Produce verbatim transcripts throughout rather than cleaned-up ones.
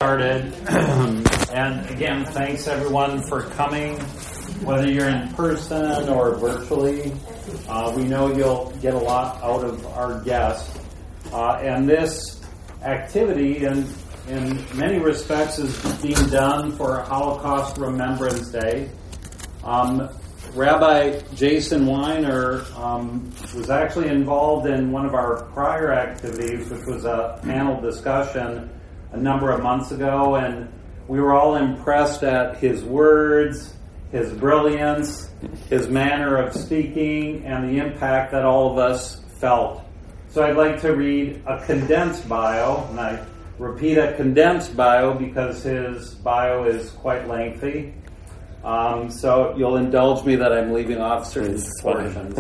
Started. And again, thanks everyone for coming, whether you're in person or virtually. Uh, we know you'll get a lot out of our guests. Uh, and this activity, in, in many respects, is being done for Holocaust Remembrance Day. Um, Rabbi Jason Weiner um, was actually involved in one of our prior activities, which was a panel discussion a number of months ago, and we were all impressed at his words, his brilliance, his manner of speaking, and the impact that all of us felt. So I'd like to read a condensed bio, and I repeat a condensed bio because his bio is quite lengthy. Um, so you'll indulge me that I'm leaving off certain portions.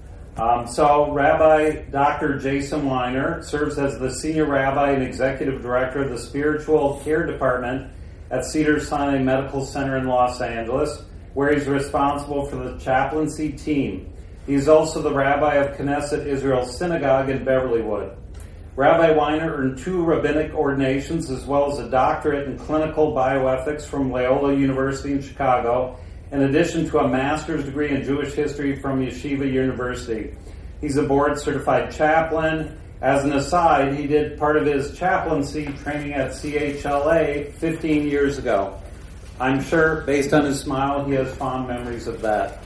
Um, so Rabbi Doctor Jason Weiner serves as the Senior Rabbi and Executive Director of the Spiritual Care Department at Cedars-Sinai Medical Center in Los Angeles, where he's responsible for the chaplaincy team. He's also the Rabbi of Knesset Israel Synagogue in Beverlywood. Rabbi Weiner earned two rabbinic ordinations as well as a doctorate in clinical bioethics from Loyola University in Chicago, in addition to a master's degree in Jewish history from Yeshiva University. He's a board-certified chaplain. As an aside, he did part of his chaplaincy training at C H L A fifteen years ago. I'm sure, based on his smile, he has fond memories of that.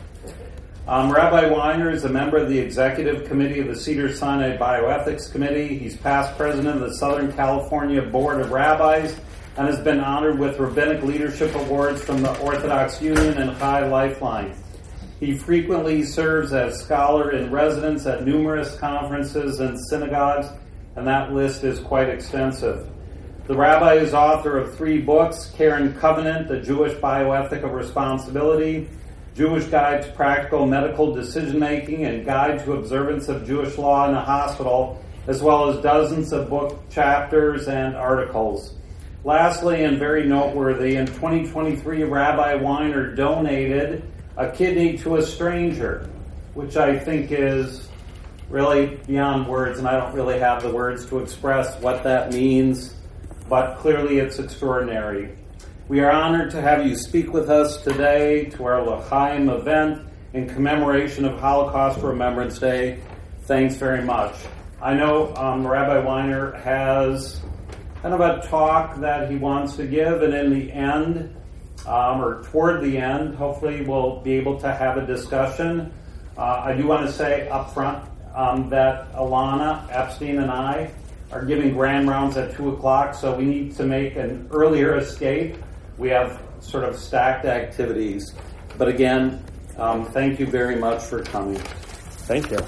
Um, Rabbi Weiner is a member of the Executive Committee of the Cedars-Sinai Bioethics Committee. He's past president of the Southern California Board of Rabbis, and has been honored with Rabbinic Leadership Awards from the Orthodox Union and Chai Lifeline. He frequently serves as scholar in residence at numerous conferences and synagogues, and that list is quite extensive. The rabbi is author of three books: Care and Covenant, The Jewish Bioethic of Responsibility, Jewish Guide to Practical Medical Decision-Making, and Guide to Observance of Jewish Law in the Hospital, as well as dozens of book chapters and articles. Lastly, and very noteworthy, in twenty twenty-three, Rabbi Weiner donated a kidney to a stranger, which I think is really beyond words, and I don't really have the words to express what that means, but clearly it's extraordinary. We are honored to have you speak with us today to our L'Chaim event in commemoration of Holocaust Remembrance Day. Thanks very much. I know um, Rabbi Weiner has kind of a talk that he wants to give, and in the end, um, or toward the end, hopefully we'll be able to have a discussion. Uh, I do want to say up front um, that Alana Epstein and I are giving grand rounds at two o'clock, so we need to make an earlier escape. We have sort of stacked activities. But again, um, thank you very much for coming. Thank you.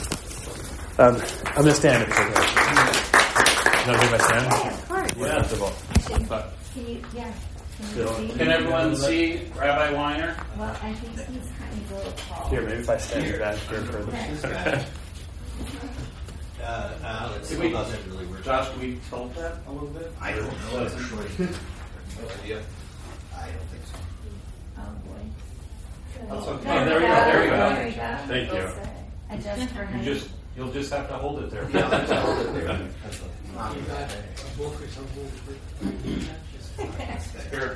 Um, I'm going to stand if it's okay. Can I take my stand? Yeah, of course. Yeah. Can, can you, yeah. Can, you see? Can everyone see Rabbi Weiner? Well, I think he's kind of a little tall. Here, maybe if I stand here back here further. Uh, uh, it Can we- doesn't really work. Josh, can we tilt that a little bit? I don't know. Actually. No idea. I don't think so. Oh, boy. That's okay. There, Oh, there we we go. go, there we go. There we go. Thank you. Adjust for You height. just, you'll just have to hold it there. Yeah, let's hold it there. That's not too bad. Here.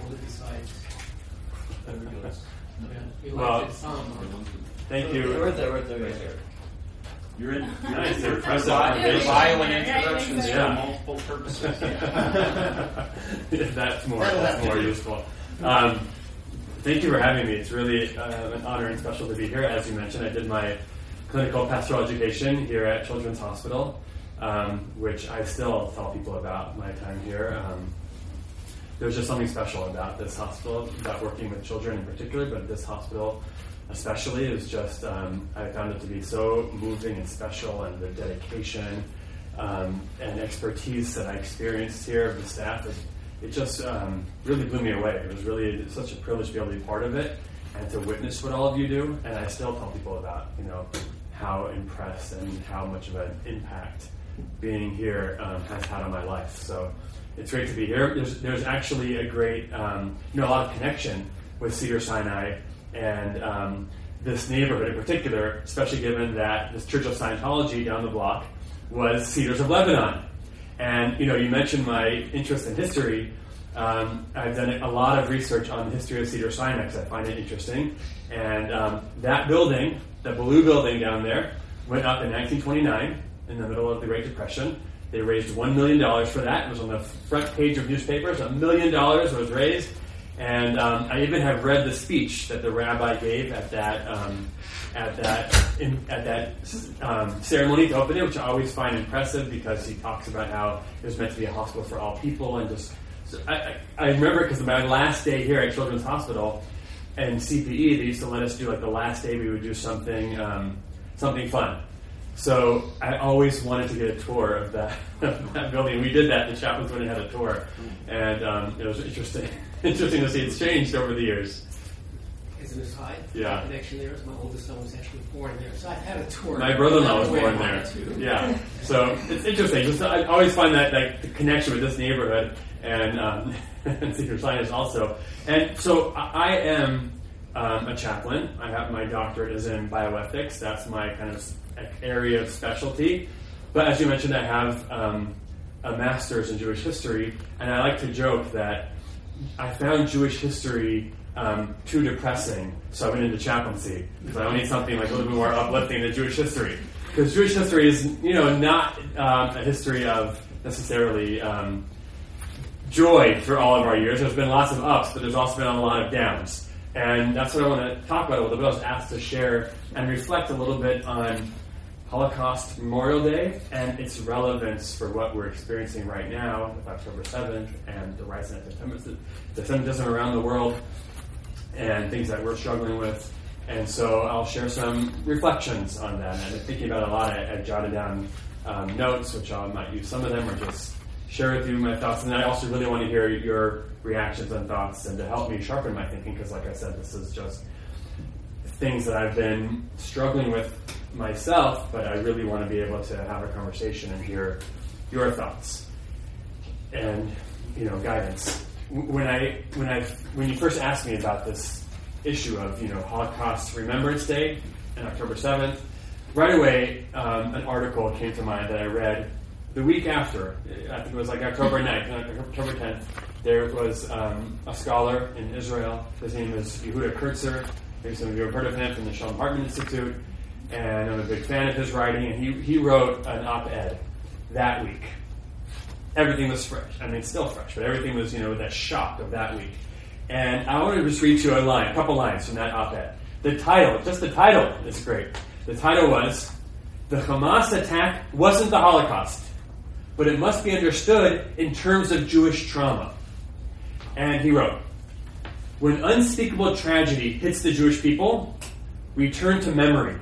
Well, thank you. Right there, right there, right there. You're in. Nice. They're Bio impressive. bio and introductions Yeah. for multiple purposes. Yeah, that's more. That's more useful. Um, thank you for having me. It's really uh, an honor and special to be here. As you mentioned, I did my clinical pastoral education here at Children's Hospital, um, which I still tell people about my time here. Um, there's just something special about this hospital, about working with children in particular, but this hospital especially is just, um, I found it to be so moving and special, and the dedication um, and expertise that I experienced here of the staff, it, it just um, really blew me away. It was really such a privilege to be able to be part of it and to witness what all of you do. And I still tell people about, you know, how impressed and how much of an impact being here um, has had on my life. So it's great to be here. There's, there's actually a great, um, you know, a lot of connection with Cedars-Sinai and um, this neighborhood in particular, especially given that this Church of Scientology down the block was Cedars of Lebanon. And, you know, you mentioned my interest in history. Um, I've done a lot of research on the history of Cedars-Sinai because I find it interesting. And um, that building, the blue building down there, went up in nineteen twenty-nine in the middle of the Great Depression. They raised one million dollars for that. It was on the front page of newspapers. A million dollars was raised. And um, I even have read the speech that the rabbi gave at that um, at that in, at that um, ceremony to open it, which I always find impressive because he talks about how it was meant to be a hospital for all people. And just so I, I, I remember because my last day here at Children's Hospital and C P E, they used to let us do like the last day we would do something um, something fun. So I always wanted to get a tour of that, of that building. We did that. The chaplains went and had a tour, and um, it was interesting. Interesting to see it's changed over the years. As an aside, yeah. the connection there is my oldest son was actually born there, so I've had a tour. My brother-in-law was born there. Yeah, so it's interesting. Just I always find that like the connection with this neighborhood and um, and Cedars-Sinai also. And so I am um, a chaplain. I have my doctorate is in bioethics. That's my kind of area of specialty. But as you mentioned, I have um, a master's in Jewish history, and I like to joke that I found Jewish history um, too depressing, so I went into chaplaincy because I need something like a little bit more uplifting than Jewish history. Because Jewish history is, you know, not um, a history of necessarily um, joy for all of our years. There's been lots of ups, but there's also been a lot of downs, and that's what I want to talk about a little bit. I was asked to share and reflect a little bit on Holocaust Memorial Day and its relevance for what we're experiencing right now with October seventh and the rise in anti-Semitism around the world and things that we're struggling with. And so I'll share some reflections on that. And I'm thinking about it a lot. I, I jotted down um, notes, which I might use some of them or just share with you my thoughts. And I also really want to hear your reactions and thoughts and to help me sharpen my thinking because, like I said, this is just things that I've been struggling with myself, but I really want to be able to have a conversation and hear your thoughts and, you know, guidance. When I when I when you first asked me about this issue of, you know, Holocaust Remembrance Day and October seventh, right away um, an article came to mind that I read the week after. I think it was like October ninth, October tenth. There was um, a scholar in Israel. His name is Yehuda Kurtzer. Maybe some of you have heard of him from the Shalom Hartman Institute. And I'm a big fan of his writing, and he, he wrote an op-ed that week. Everything was fresh. I mean, it's still fresh, but everything was, you know, that shock of that week. And I want to just read you a line, a couple lines from that op-ed. The title, just the title is great. The title was, "The Hamas attack wasn't the Holocaust, but it must be understood in terms of Jewish trauma." And he wrote, "When unspeakable tragedy hits the Jewish people, we turn to memory.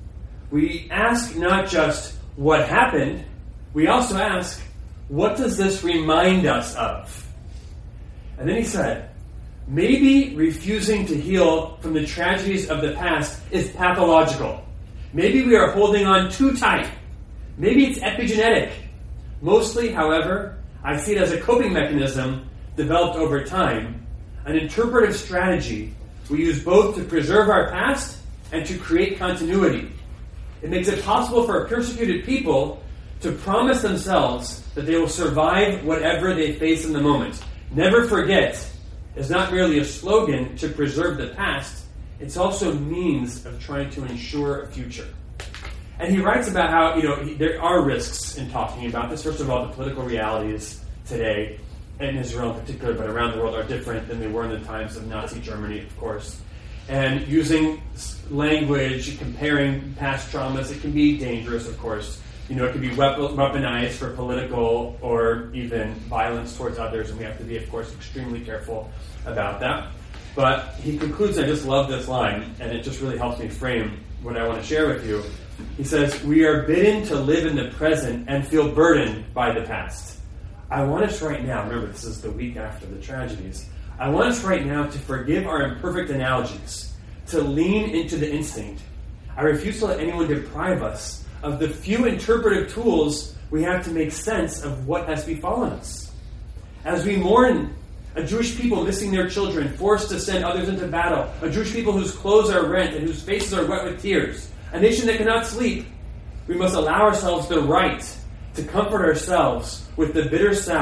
We ask not just what happened, we also ask, what does this remind us of?" And then he said, "Maybe refusing to heal from the tragedies of the past is pathological. Maybe we are holding on too tight. Maybe it's epigenetic. Mostly, however, I see it as a coping mechanism developed over time, an interpretive strategy we use both to preserve our past and to create continuity. It makes it possible for persecuted people to promise themselves that they will survive whatever they face in the moment. Never forget is not merely a slogan to preserve the past, it's also a means of trying to ensure a future." And he writes about how, you know, he, there are risks in talking about this. First of all, the political realities today, in Israel in particular, but around the world, are different than they were in the times of Nazi Germany, of course. And using language, comparing past traumas, it can be dangerous, of course. You know, it can be weaponized for political or even violence towards others, and we have to be, of course, extremely careful about that. But he concludes, I just love this line, and it just really helps me frame what I want to share with you. He says, "We are bidden to live in the present and feel burdened by the past. I want us right now," remember this is the week after the tragedies, "I want us right now to forgive our imperfect analogies, to lean into the instinct. I refuse to let anyone deprive us of the few interpretive tools we have to make sense of what has befallen us. As we mourn a Jewish people missing their children, forced to send others into battle, a Jewish people whose clothes are rent and whose faces are wet with tears, a nation that cannot sleep, we must allow ourselves the right to comfort ourselves with the bitter salve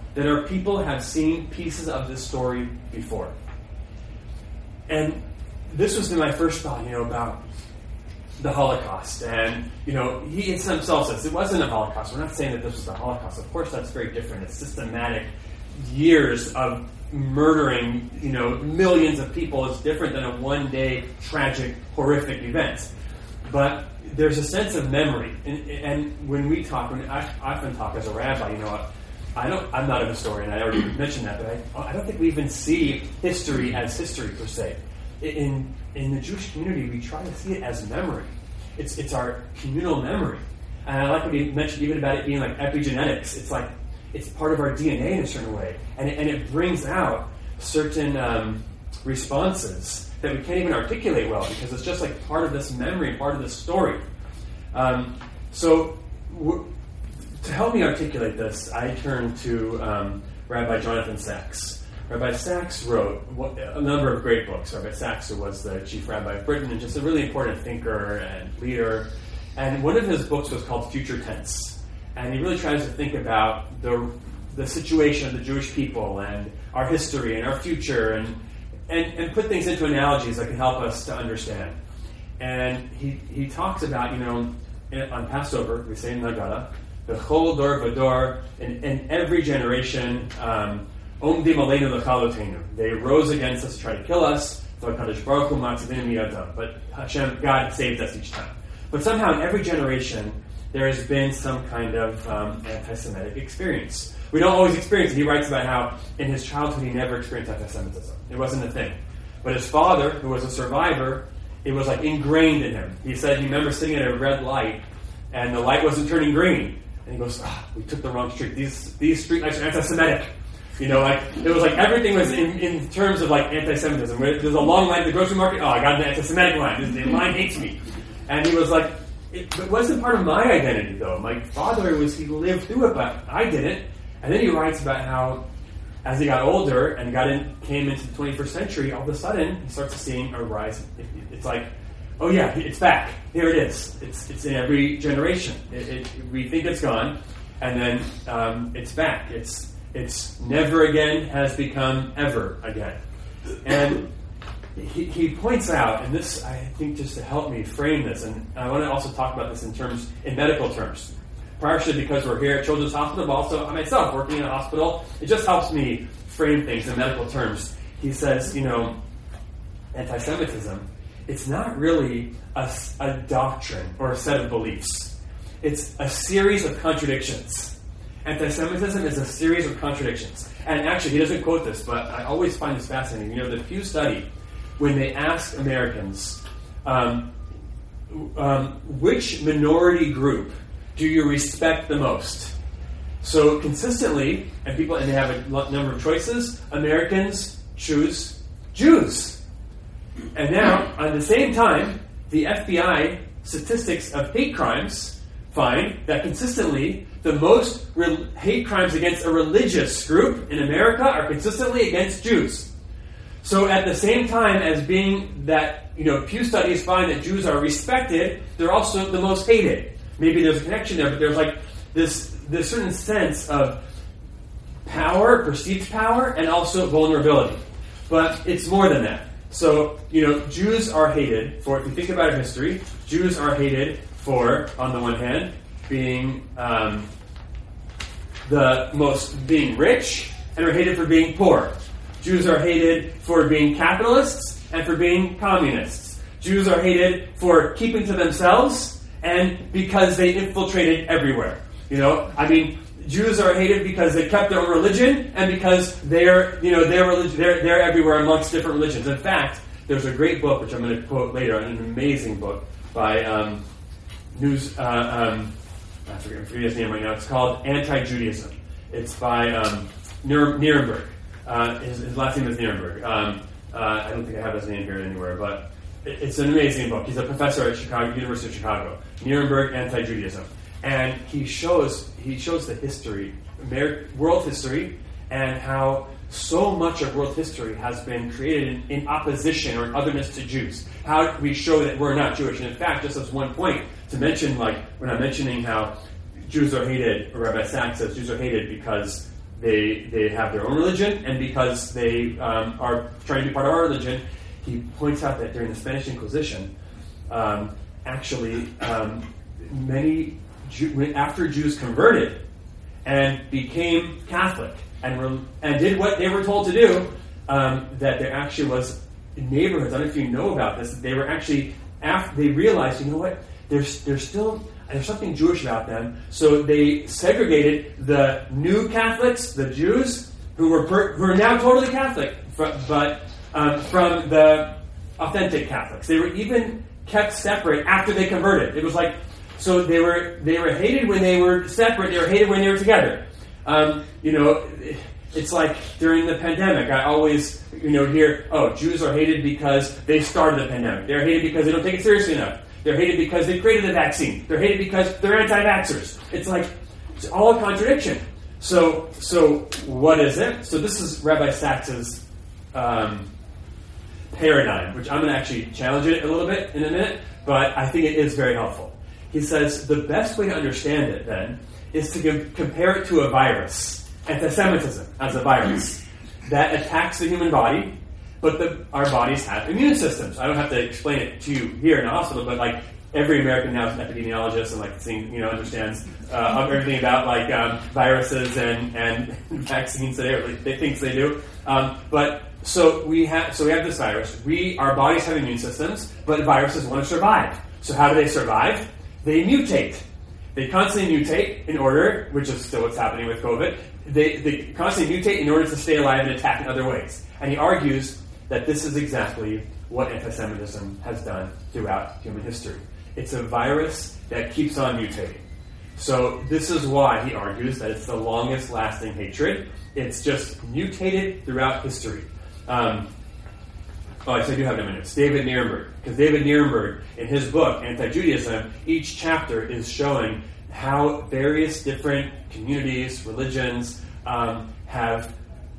that our people have seen pieces of this story before. And this was my first thought, you know, about the Holocaust. And, you know, he himself says it wasn't a Holocaust. We're not saying that this was the Holocaust. Of course, that's very different. It's systematic years of murdering, you know, millions of people. It's different than a one-day tragic, horrific event. But there's a sense of memory. And, and when we talk, when I often talk as a rabbi, you know, I don't, I'm not a historian. I already mentioned that, but I, I don't think we even see history as history per se. In in the Jewish community, we try to see it as memory. It's it's our communal memory. And I like what he mentioned even about it being like epigenetics. It's like it's part of our D N A in a certain way, and it, and it brings out certain um, responses that we can't even articulate well because it's just like part of this memory, part of this story. Um, so. W- To help me articulate this, I turned to um, Rabbi Jonathan Sacks. Rabbi Sacks wrote a number of great books. Rabbi Sacks, who was the chief rabbi of Britain and just a really important thinker and leader. And one of his books was called Future Tense. And he really tries to think about the the situation of the Jewish people and our history and our future and, and, and put things into analogies that can help us to understand. And he, he talks about, you know, on Passover, we say in Haggadah, the Chol Dor Vador, in, in every generation, Omdim Aleinu L'Chalotenu. They rose against us to try to kill us. But Hashem, God saved us each time. But somehow in every generation, there has been some kind of um, anti-Semitic experience. We don't always experience it. He writes about how in his childhood he never experienced anti-Semitism. It wasn't a thing. But his father, who was a survivor, it was like ingrained in him. He said he remembers sitting at a red light, and the light wasn't turning green. And he goes, ah, we took the wrong street. These these street lights are anti-Semitic. You know, like, it was like everything was in, in terms of like anti-Semitism. There's a long line at the grocery market. Oh, I got an anti-Semitic line. The line hates me. And he was like, it, it wasn't part of my identity, though. My father was, he lived through it, but I didn't. And then he writes about how, as he got older and got in, came into the twenty-first century, all of a sudden, he starts seeing a rise. It, it's like, oh yeah, it's back. Here it is. It's it's in every generation. It, it, we think it's gone, and then um, it's back. It's it's never again has become ever again. And he, he points out, and this I think just to help me frame this, and I want to also talk about this in terms in medical terms. Partially because we're here at Children's Hospital, but also I myself working in a hospital, it just helps me frame things in medical terms. He says, you know, anti-Semitism, it's not really a, a doctrine or a set of beliefs. It's a series of contradictions. Anti-Semitism is a series of contradictions. And actually, he doesn't quote this, but I always find this fascinating. You know, the Pew study, when they asked Americans, um, um, which minority group do you respect the most? So consistently, and people, and they have a number of choices, Americans choose Jews. And now, at the same time, the F B I statistics of hate crimes find that consistently the most re- hate crimes against a religious group in America are consistently against Jews. So at the same time as being that, you know, Pew studies find that Jews are respected, they're also the most hated. Maybe there's a connection there, but there's like this, this certain sense of power, perceived power, and also vulnerability. But it's more than that. So, you know, Jews are hated for, if you think about our history, Jews are hated for, on the one hand, being um, the most, being rich, and are hated for being poor. Jews are hated for being capitalists and for being communists. Jews are hated for keeping to themselves and because they infiltrated everywhere. You know, I mean, Jews are hated because they kept their own religion and because they're, you know, their religion, they're, they're everywhere amongst different religions. In fact, there's a great book, which I'm going to quote later, an amazing book by um, News, uh, um, I forget, I forget his name right now. It's called Anti-Judaism. It's by um, Nirenberg. Uh, his, his last name is Nirenberg. Um, uh, I don't think I have his name here anywhere, but it, it's an amazing book. He's a professor at Chicago, University of Chicago. Nirenberg, Anti-Judaism. And he shows he shows the history, world history, and how so much of world history has been created in, in opposition or in otherness to Jews. How do we show that we're not Jewish? And in fact, just as one point, to mention, like, when I'm mentioning how Jews are hated, or Rabbi Sacks says Jews are hated because they they have their own religion, and because they um, are trying to be part of our religion, he points out that during the Spanish Inquisition, um, actually, um, many Jew, after Jews converted and became Catholic and re, and did what they were told to do, um, that there actually was neighborhoods. I don't know if you know about this. They were actually after they realized, you know what, there's there's still there's something Jewish about them. So they segregated the new Catholics, the Jews, who were per, who are now totally Catholic, but um, from the authentic Catholics. They were even kept separate after they converted. It was like, so they were they were hated when they were separate. They were hated when they were together. Um, you know, it's like during the pandemic. I always, you know, hear, oh, Jews are hated because they started the pandemic. They're hated because they don't take it seriously enough. They're hated because they created the vaccine. They're hated because they're anti-vaxxers. It's like, it's all a contradiction. So, so what is it? So this is Rabbi Sachs's um, paradigm, which I'm going to actually challenge it a little bit in a minute, but I think it is very helpful. He says the best way to understand it, then, is to give, compare it to a virus, anti-Semitism as a virus, that attacks the human body, but the, our bodies have immune systems. I don't have to explain it to you here in the hospital, but like every American now is an epidemiologist and like seeing, you know, understands uh, everything about like um, viruses and, and vaccines. They, they think they do. Um, but so we have so we have this virus. We our bodies have immune systems, but viruses want to survive. So how do they survive? They mutate. They constantly mutate in order, which is still what's happening with COVID. They, they constantly mutate in order to stay alive and attack in other ways. And he argues that this is exactly what anti-Semitism has done throughout human history. It's a virus that keeps on mutating. So this is why he argues that it's the longest lasting hatred. It's just mutated throughout history. Um, oh, I do have it in minutes. David Nierenberg. Because David Nierenberg, in his book, Anti-Judaism, each chapter is showing how various different communities, religions, um, have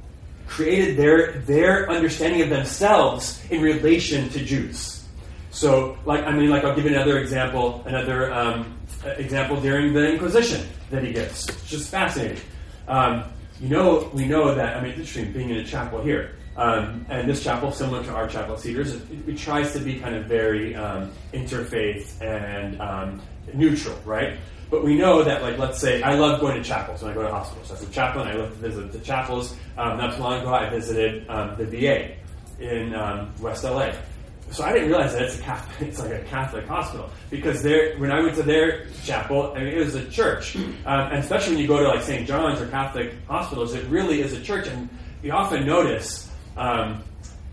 created their their understanding of themselves in relation to Jews. So, like, I mean, like, I'll give you another example, another um, example during the Inquisition that he gives. It's just fascinating. Um, you know, we know that, I mean, it's interesting being in a chapel here. Um, and this chapel, similar to our chapel at Cedars, it, it tries to be kind of very um, interfaith and um, neutral, right? But we know that, like, let's say, I love going to chapels when I go to hospitals. As a chaplain, I love to visit the chapels. Um, not too long ago, I visited um, the V A in um, West L A. So I didn't realize that it's a Catholic, it's like a Catholic hospital, because there, when I went to their chapel, I mean, it was a church. Um, and especially when you go to like Saint John's or Catholic hospitals, it really is a church. And you often notice um,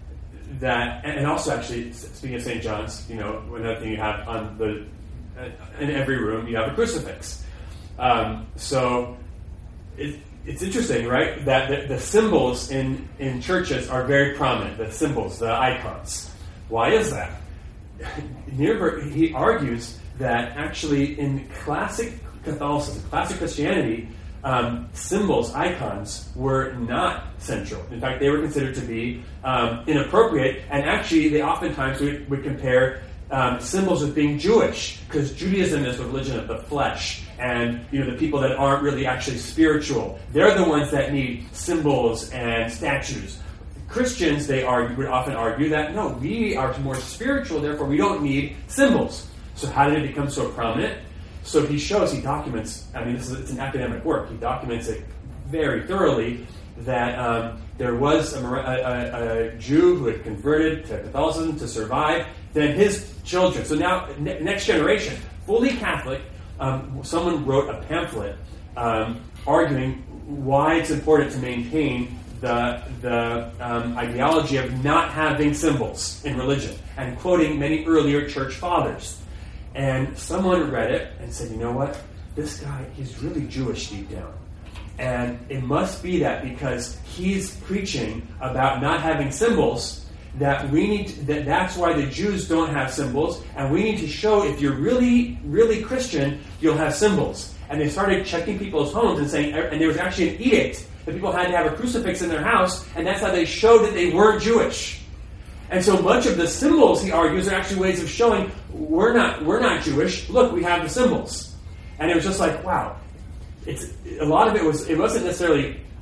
that, and also actually, speaking of Saint John's, you know, another thing you have on the in every room, you have a crucifix. Um, so it, it's interesting, right, that the, the symbols in, in churches are very prominent, the symbols, the icons. Why is that? Nierenberg, he argues that actually in classic Catholicism, classic Christianity, um, symbols, icons, were not central. In fact, they were considered to be um, inappropriate, and actually they oftentimes would, would compare Um, symbols of being Jewish, because Judaism is the religion of the flesh, and you know the people that aren't really actually spiritual, they're the ones that need symbols and statues. Christians, they argue, would often argue that no, we are more spiritual, therefore we don't need symbols. So how did it become so prominent? So he shows, he documents. I mean, this is it's an academic work. He documents it very thoroughly. That um, there was a, a, a Jew who had converted to Catholicism to survive. Then his children, so now ne- next generation, fully Catholic, um, someone wrote a pamphlet um, arguing why it's important to maintain the the um, ideology of not having symbols in religion, and quoting many earlier church fathers. And someone read it and said, you know what, this guy, he's really Jewish deep down. And it must be that because he's preaching about not having symbols, that we need to, that that's why the Jews don't have symbols, and we need to show if you're really, really Christian, you'll have symbols. And they started checking people's homes and saying, and there was actually an edict that people had to have a crucifix in their house, and that's how they showed that they weren't Jewish. And so much of the symbols, he argues, are actually ways of showing we're not we're not Jewish. Look, we have the symbols. And it was just like, wow. It's a lot of it was it wasn't necessarily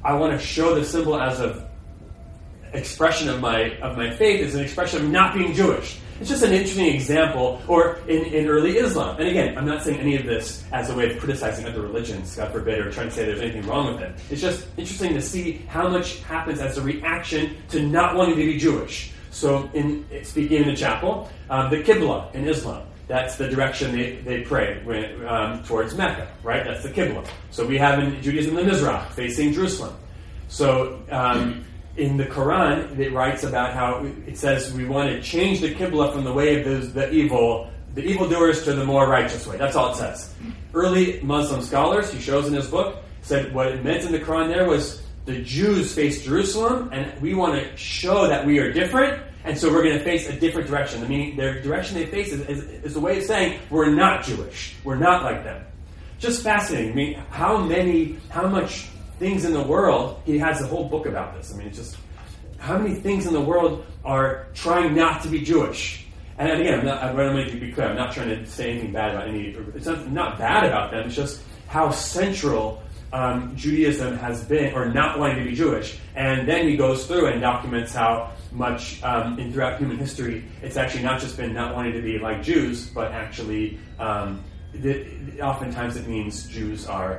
I want to show the symbol as an expression of my of my faith, as an expression of not being Jewish. It's just an interesting example, or in, in early Islam. And again, I'm not saying any of this as a way of criticizing other religions, God forbid, or trying to say there's anything wrong with it. It's just interesting to see how much happens as a reaction to not wanting to be Jewish. So, in speaking in the chapel, um, the Qibla in Islam, that's the direction they, they pray when, um, towards Mecca, right? That's the Qibla. So we have in Judaism the Mizrach, facing Jerusalem. So um, in the Quran, it writes about how it says we want to change the Qibla from the way of the, the evil, the evildoers to the more righteous way. That's all it says. Early Muslim scholars, he shows in his book, said what it meant in the Quran there was the Jews face Jerusalem, and we want to show that we are different, and so we're going to face a different direction. I mean, their direction they face is, is, is a way of saying we're not Jewish. We're not like them. Just fascinating. I mean, how many, how much things in the world, he has a whole book about this. I mean, it's just, how many things in the world are trying not to be Jewish? And again, I'm not, I want to be clear, I'm not trying to say anything bad about any, it's not, not bad about them, it's just how central um, Judaism has been, or not wanting to be Jewish. And then he goes through and documents how much um, in throughout human history, it's actually not just been not wanting to be like Jews, but actually, um, the, oftentimes it means Jews are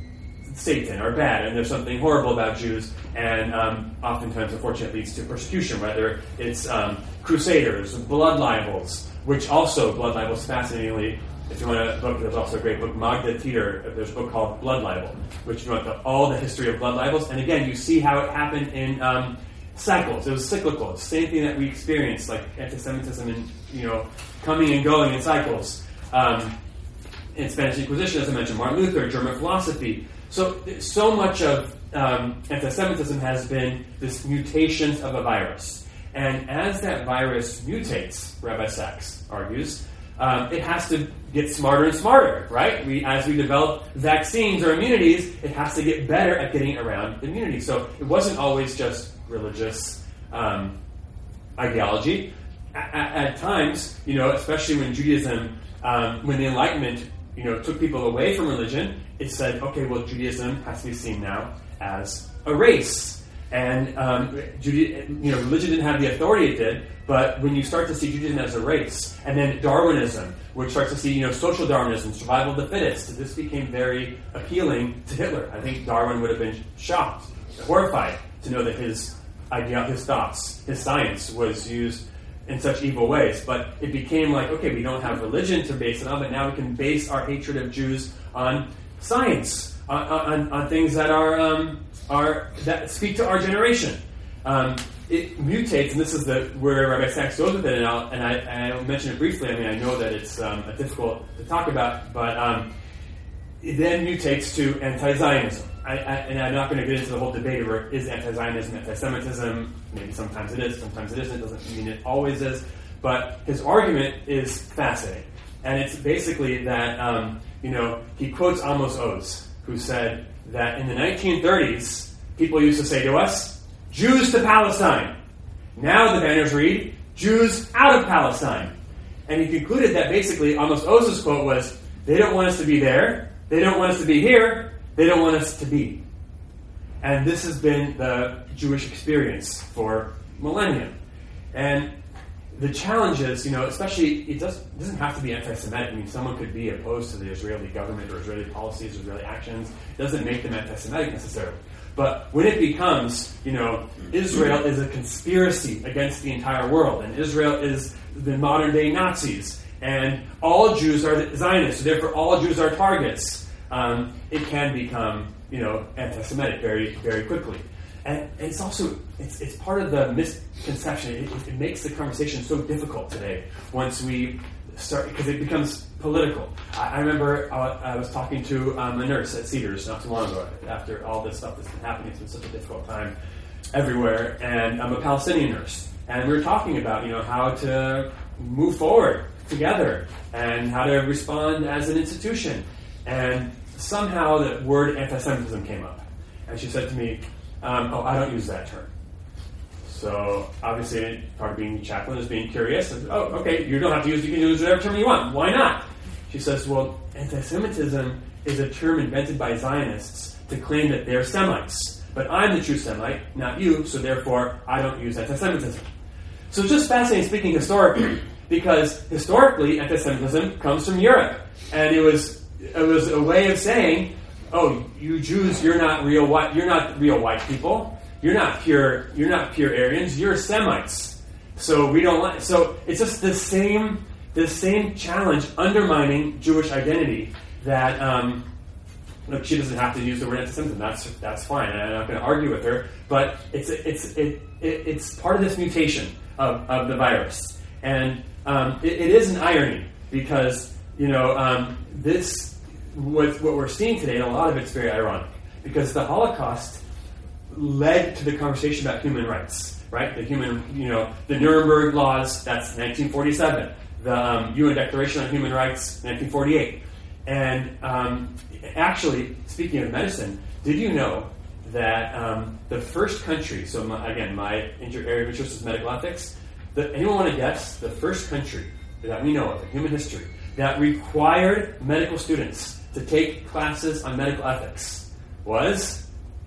Satan, are bad, and there's something horrible about Jews, and um, oftentimes, unfortunately, leads to persecution, whether it's um, crusaders, blood libels, which also, blood libels, fascinatingly, if you want a book, there's also a great book, Magda Teeter, there's a book called Blood Libel, which went to all the history of blood libels, and again, you see how it happened in um, cycles. It was cyclical. It's the same thing that we experienced, like anti-Semitism and, you know, coming and going in cycles. Um, in Spanish Inquisition, as I mentioned, Martin Luther, German philosophy. So, so much of um, anti-Semitism has been this mutations of a virus. And as that virus mutates, Rabbi Sachs argues, um, it has to get smarter and smarter, right? We, as we develop vaccines or immunities, it has to get better at getting around immunity. So it wasn't always just religious um, ideology. At, at, at times, you know, especially when Judaism, um, when the Enlightenment, you know, took people away from religion, it said, okay, well, Judaism has to be seen now as a race. And, um, Juda- you know, religion didn't have the authority it did, but when you start to see Judaism as a race, and then Darwinism, which starts to see, you know, social Darwinism, survival of the fittest, this became very appealing to Hitler. I think Darwin would have been shocked, horrified to know that his idea, his thoughts, his science was used in such evil ways. But it became like, okay, we don't have religion to base it on, but now we can base our hatred of Jews on science, on, on, on things that are um, are that speak to our generation. Um, it mutates, and this is the where Rabbi Sachs goes with it, and, I'll, and I, I mentioned it briefly. I mean, I know that it's um, difficult to talk about, but um, it then mutates to anti-Zionism. I, I, and I'm not going to get into the whole debate over is anti-Zionism anti-Semitism. Maybe sometimes it is, sometimes it isn't. It doesn't mean it always is. But his argument is fascinating. And it's basically that, um, you know, he quotes Amos Oz, who said that in the nineteen thirties, people used to say to us, Jews to Palestine. Now the banners read, Jews out of Palestine. And he concluded that basically Amos Oz's quote was, they don't want us to be there, they don't want us to be here, they don't want us to be. And this has been the Jewish experience for millennia. And the challenge is, you know, especially, it, does, it doesn't have to be anti-Semitic. I mean, someone could be opposed to the Israeli government or Israeli policies, or Israeli actions. It doesn't make them anti-Semitic necessarily. But when it becomes, you know, Israel is a conspiracy against the entire world, and Israel is the modern-day Nazis, and all Jews are Zionists, so therefore all Jews are targets, um, it can become, you know, anti-Semitic very, very quickly. And it's also, it's, it's part of the misconception. It, it, it makes the conversation so difficult today once we start, because it becomes political. I, I remember I, I was talking to um, a nurse at Cedars not too long ago, after all this stuff that's been happening. It's been such a difficult time everywhere. And I'm a Palestinian nurse. And we were talking about, you know, how to move forward together and how to respond as an institution. And somehow the word anti-Semitism came up. And she said to me, Um, oh, I don't use that term. So, obviously, part of being chaplain is being curious. And, oh, okay, you don't have to use, you can use whatever term you want. Why not? She says, well, anti-Semitism is a term invented by Zionists to claim that they're Semites. but I'm the true Semite, not you, so therefore I don't use anti-Semitism. So it's just fascinating speaking historically, because historically anti-Semitism comes from Europe, and it was it was a way of saying, oh, you Jews, you're not real white, you're not real white people, you're not pure, you're not pure Aryans, you're Semites. So we don't like. So it's just the same the same challenge undermining Jewish identity that. Um, Look, she doesn't have to use the word anti-Semitism. That's that's fine. And I'm not going to argue with her. But it's it's it, it it's part of this mutation of, of the virus, and um, it, it is an irony because you know um, this what what we're seeing today, and a lot of it's very ironic because the Holocaust led to the conversation about human rights, right? The human you know the Nuremberg laws. That's nineteen forty-seven. The um, U N Declaration on Human Rights, nineteen forty-eight, and um, actually, speaking of medicine, did you know that um, the first country, so my, again, my inter- area of interest is medical ethics, the, anyone want to guess the first country that we know of in human history that required medical students to take classes on medical ethics was?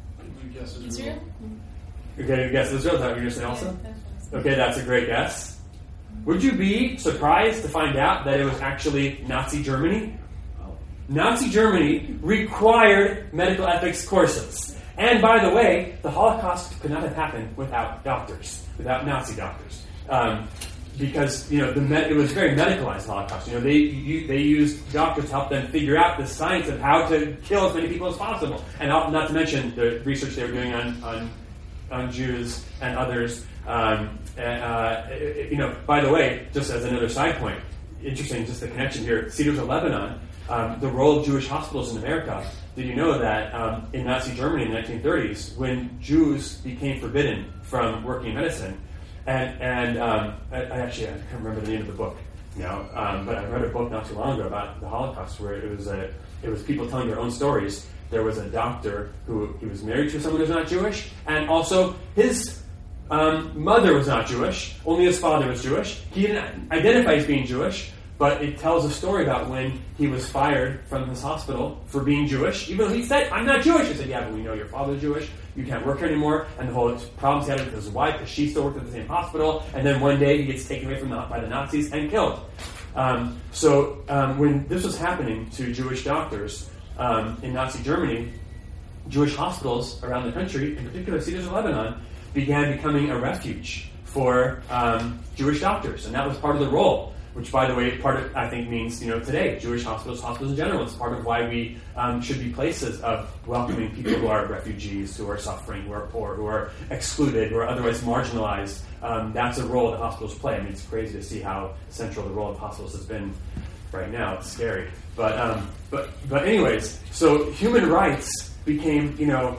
Israel? Okay, you guess Israel, is that what you're going to say also? Okay, that's a great guess. Would you be surprised to find out that it was actually Nazi Germany? Nazi Germany required medical ethics courses. And by the way, the Holocaust could not have happened without doctors, without Nazi doctors. Um, because, you know, the med- it was very medicalized Holocaust. You know, they you, they used doctors to help them figure out the science of how to kill as many people as possible. And not to mention the research they were doing on, on, on Jews and others. Um, and, uh, you know, by the way, just as another side point, interesting, just the connection here, Cedars of Lebanon, Um, the role of Jewish hospitals in America. Did you know that um, in Nazi Germany in the nineteen thirties, when Jews became forbidden from working in medicine, and, and um, I, I actually I can't remember the name of the book now, um, but I read a book not too long ago about the Holocaust, where it was a, it was people telling their own stories. There was a doctor who he was married to someone who's not Jewish, and also his um, mother was not Jewish. Only his father was Jewish. He didn't identify as being Jewish. But it tells a story about when he was fired from his hospital for being Jewish, even though he said, I'm not Jewish. He said, yeah, but we know your father's Jewish. You can't work here anymore. And the whole problems he had with his wife, because she still worked at the same hospital. And then one day he gets taken away from the, by the Nazis and killed. Um, so um, when this was happening to Jewish doctors um, in Nazi Germany, Jewish hospitals around the country, in particular Cedars of Lebanon, began becoming a refuge for um, Jewish doctors. And that was part of the role. Which, by the way, part of, I think, means, you know, today, Jewish hospitals, hospitals in general, it's part of why we um, should be places of welcoming people who are refugees, who are suffering, who are poor, who are excluded, who are otherwise marginalized. Um, that's a role that hospitals play. I mean, it's crazy to see how central the role of hospitals has been right now. It's scary. But, um, but, but anyways, so human rights became, you know,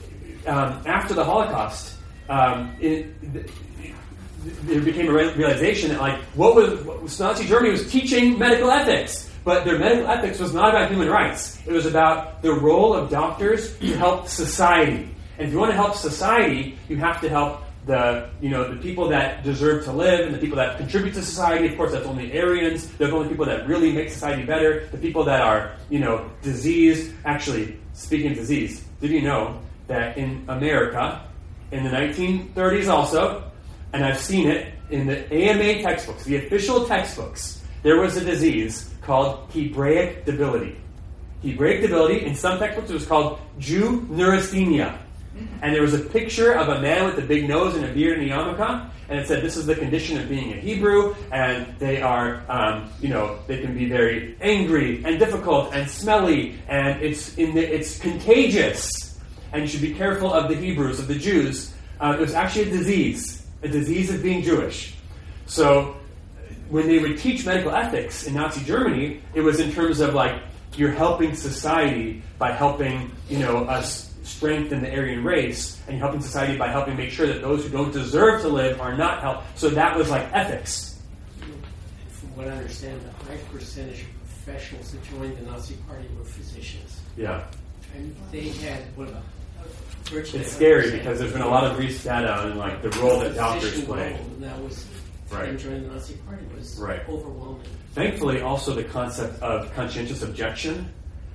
um, after the Holocaust, um, it, it, there became a realization that, like, what was, what was Nazi Germany was teaching medical ethics, but their medical ethics was not about human rights. It was about the role of doctors to help society. And if you want to help society, you have to help the, you know, the people that deserve to live and the people that contribute to society. Of course, that's only Aryans. They're the only people that really make society better. The people that are, you know, diseased. Actually, speaking of disease, did you know that in America, in the nineteen thirties also, and I've seen it in the A M A textbooks, the official textbooks, there was a disease called Hebraic debility. Hebraic debility, in some textbooks it was called Jew neurasthenia. And there was a picture of a man with a big nose and a beard and a yarmulke, and it said this is the condition of being a Hebrew, and they are, um, you know, they can be very angry and difficult and smelly, and it's in the, it's contagious, and you should be careful of the Hebrews, of the Jews. Uh, it was actually a disease. A disease of being Jewish. So when they would teach medical ethics in Nazi Germany, it was in terms of, like, you're helping society by helping, you know, us strengthen the Aryan race, and you're helping society by helping make sure that those who don't deserve to live are not helped. So that was like ethics. From what I understand, the high percentage of professionals that joined the Nazi Party were physicians. Yeah. And they had, what about, it's scary because there's been a lot of recent data on, like, the role that doctors play. And that was, right. joining the Nazi Party was right. overwhelming. Thankfully, also the concept of conscientious objection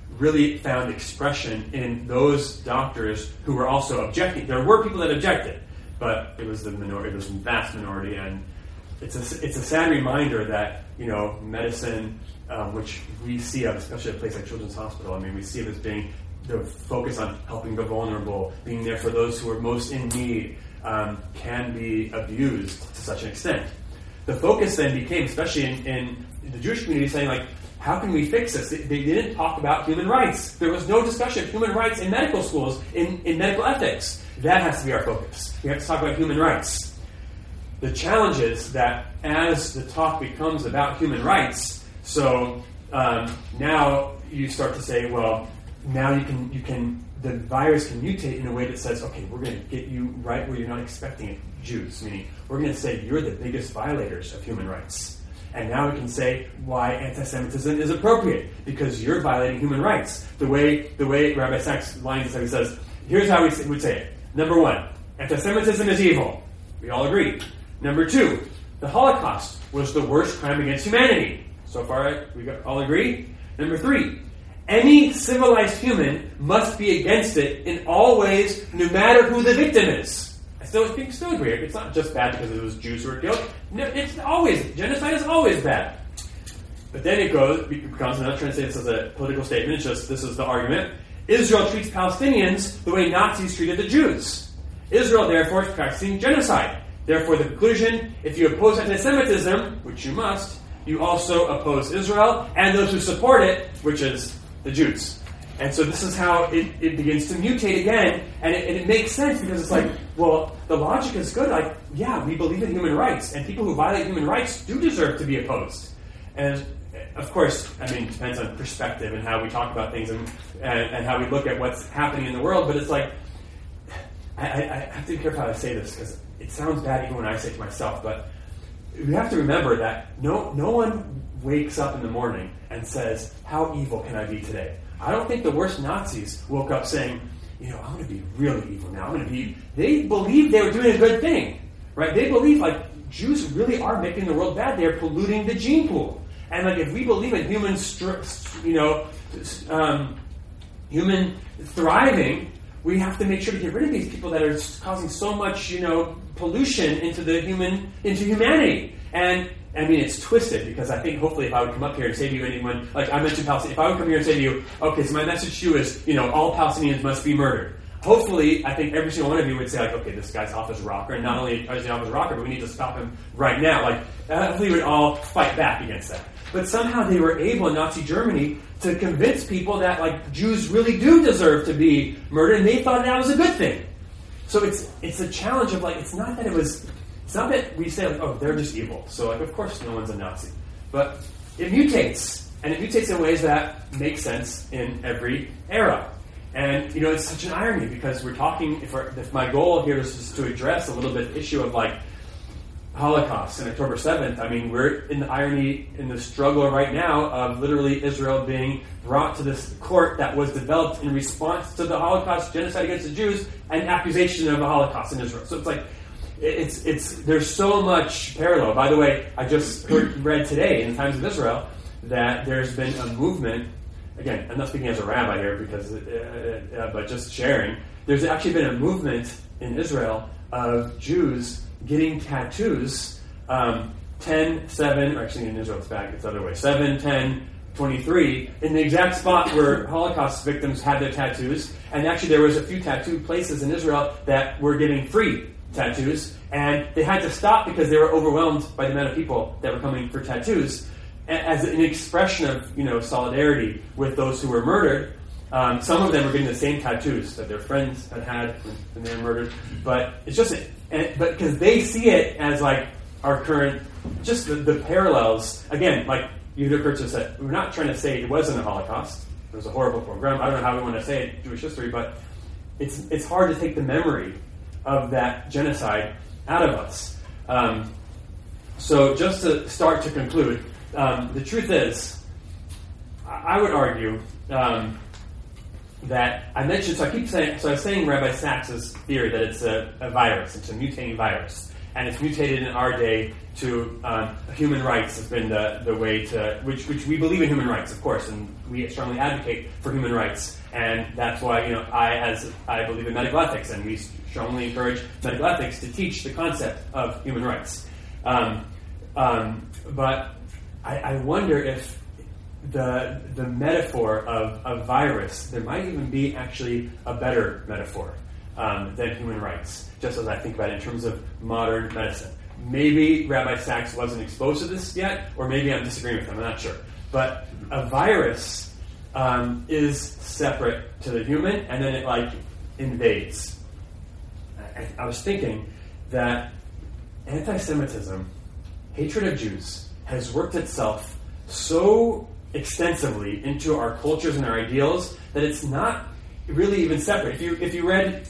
really found expression in those doctors who were also objecting. There were people that objected, but it was the minority, it was the vast minority, and it's a, it's a sad reminder that, you know, medicine, um, which we see of, especially at a place like Children's Hospital, I mean, we see it as being the focus on helping the vulnerable, being there for those who are most in need, um, can be abused to such an extent. The focus then became, especially in, in the Jewish community, saying, like, how can we fix this? They, they didn't talk about human rights. There was no discussion of human rights in medical schools, in, in medical ethics. That has to be our focus. We have to talk about human rights. The challenge is that as the talk becomes about human rights, so um, now you start to say, well, now you can, you can, the virus can mutate in a way that says, okay, we're going to get you right where you're not expecting it, Jews, meaning we're going to say you're the biggest violators of human rights. And now we can say why anti-Semitism is appropriate, because you're violating human rights. The way the way Rabbi Sachs lines it, he says, here's how we would say it. Number one, anti-Semitism is evil. We all agree. Number two, the Holocaust was the worst crime against humanity. So far, we all agree. Number three, any civilized human must be against it in all ways, no matter who the victim is. I still think, still agree. It's not just bad because it was Jews who were killed. No, it's always, genocide is always bad. But then it goes, it becomes, I'm not trying to say this as a political statement, it's just, this is the argument. Israel treats Palestinians the way Nazis treated the Jews. Israel, therefore, is practicing genocide. Therefore, the conclusion, if you oppose anti-Semitism, which you must, you also oppose Israel and those who support it, which is the Jews. And so this is how it, it begins to mutate again, and it, and it makes sense because it's like, well, the logic is good. Like, yeah, we believe in human rights, and people who violate human rights do deserve to be opposed. And of course, I mean, it depends on perspective and how we talk about things and, and, and how we look at what's happening in the world, but it's like, I, I, I have to be careful how I say this because it sounds bad even when I say it to myself, but we have to remember that no, no one wakes up in the morning and says, how evil can I be today? I don't think the worst Nazis woke up saying, you know, I'm going to be really evil now. I'm going to be, they believed they were doing a good thing, right? They believe, like, Jews really are making the world bad. They're polluting the gene pool. And, like, if we believe in human, str- you know, um, human thriving, we have to make sure to get rid of these people that are causing so much, you know, pollution into the human, into humanity. And, I mean, it's twisted because I think hopefully if I would come up here and say to you, anyone, like I mentioned Palestine, if I would come here and say to you, okay, so my message to you is, you know, all Palestinians must be murdered. Hopefully, I think every single one of you would say, like, okay, this guy's off his rocker, and not only is he off his rocker, but we need to stop him right now. Like, hopefully we would all fight back against that. But somehow they were able in Nazi Germany to convince people that, like, Jews really do deserve to be murdered, and they thought that was a good thing. So it's it's a challenge of, like, it's not that it was, it's not that we say, like, oh, they're just evil. So, like, of course no one's a Nazi. But it mutates, and it mutates in ways that make sense in every era. And, you know, it's such an irony because we're talking, if, our, if my goal here is just to address a little bit the issue of, like, Holocaust and October seventh, I mean, we're in the irony, in the struggle right now of literally Israel being brought to this court that was developed in response to the Holocaust, genocide against the Jews, and accusation of a Holocaust in Israel. So it's like, it's, it's, there's so much parallel. By the way, I just heard, read today in the Times of Israel that there's been a movement, again, I'm not speaking as a rabbi here, because, uh, uh, but just sharing, there's actually been a movement in Israel of Jews getting tattoos, um, ten, seven, or actually in Israel it's back, it's the other way, seven, ten, twenty-three, in the exact spot where Holocaust victims had their tattoos. And actually there was a few tattoo places in Israel that were giving free tattoos, and they had to stop because they were overwhelmed by the amount of people that were coming for tattoos as an expression of, you know, solidarity with those who were murdered. Um, some of them were getting the same tattoos that their friends had had when they were murdered, but it's just, and, but because they see it as like our current, just the, the parallels. Again, like Yehuda Kurtz said, we're not trying to say it wasn't a Holocaust. It was a horrible program. I don't know how we want to say it, Jewish history, but it's it's hard to take the memory of that genocide out of us. Um, so just to start to conclude, um, the truth is, I would argue. Um, that I mentioned, so I keep saying, so I was saying Rabbi Sachs's theory that it's a, a virus, it's a mutating virus. and it's mutated in our day to um, human rights has been the, the way to, which which we believe in human rights, of course, and we strongly advocate for human rights, and that's why, you know, I, as I believe in medical ethics, and we strongly encourage medical ethics to teach the concept of human rights. Um, um, but I, I wonder if the the metaphor of a virus, there might even be actually a better metaphor um, than human rights, just as I think about it in terms of modern medicine. Maybe Rabbi Sachs wasn't exposed to this yet, or maybe I'm disagreeing with him, I'm not sure. But a virus um, is separate to the human, and then it like invades. I, I was thinking that anti-Semitism, hatred of Jews, has worked itself so extensively into our cultures and our ideals that it's not really even separate. If you if you read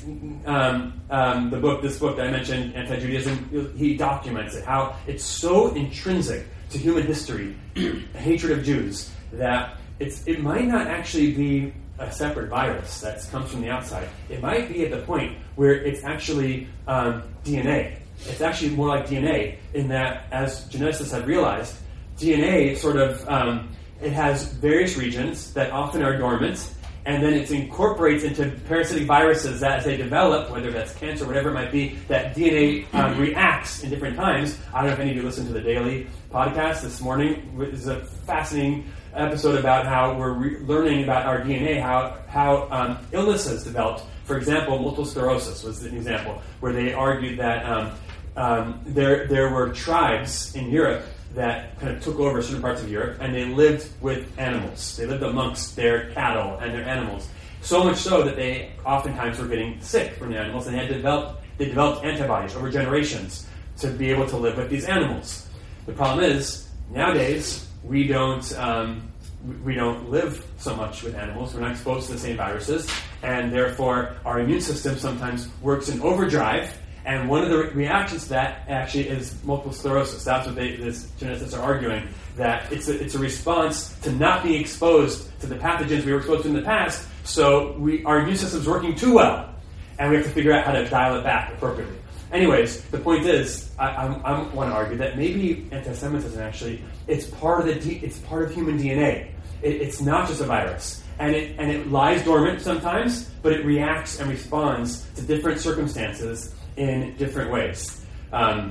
um, um, the book, this book that I mentioned, Anti-Judaism, he documents it, how it's so intrinsic to human history, hatred of Jews, that it's it might not actually be a separate virus that comes from the outside. It might be at the point where it's actually um, D N A. It's actually more like D N A in that, as geneticists have realized, D N A sort of, um, it has various regions that often are dormant, and then it incorporates into parasitic viruses that as they develop, whether that's cancer or whatever it might be, that D N A um, reacts in different times. I don't know if any of you listened to the Daily podcast this morning. It was a fascinating episode about how we're re- learning about our D N A, how, how um, illnesses developed. For example, multiple sclerosis was an example, where they argued that um, um, there, there were tribes in Europe that kind of took over certain parts of Europe, and they lived with animals. They lived amongst their cattle and their animals. So much so that they oftentimes were getting sick from the animals, and they had developed, they developed antibodies over generations to be able to live with these animals. The problem is, nowadays, we don't um, we don't live so much with animals. We're not exposed to the same viruses, and therefore our immune system sometimes works in overdrive. And one of the re- reactions to that actually is multiple sclerosis. That's what they, this geneticists are arguing, that it's a, it's a response to not being exposed to the pathogens we were exposed to in the past, so we, our immune system's working too well, and we have to figure out how to dial it back appropriately. Anyways, the point is, I, I'm, I want to argue that maybe anti-Semitism actually, it's part of the D, it's part of human D N A. It, it's not just a virus. And it and it lies dormant sometimes, but it reacts and responds to different circumstances in different ways. Um,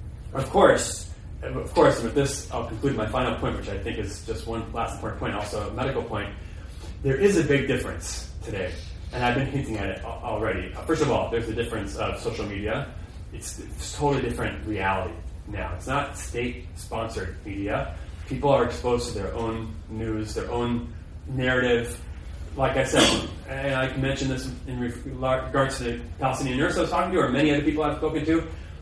of course, of course, with this, I'll conclude my final point, which I think is just one last important point, also a medical point. There is a big difference today, and I've been hinting at it already. First of all, there's the difference of social media. It's, it's a totally different reality now. It's not state-sponsored media. People are exposed to their own news, their own narrative. Like I said, and I can mention this in regards to the Palestinian nurse I was talking to, or many other people I've spoken to.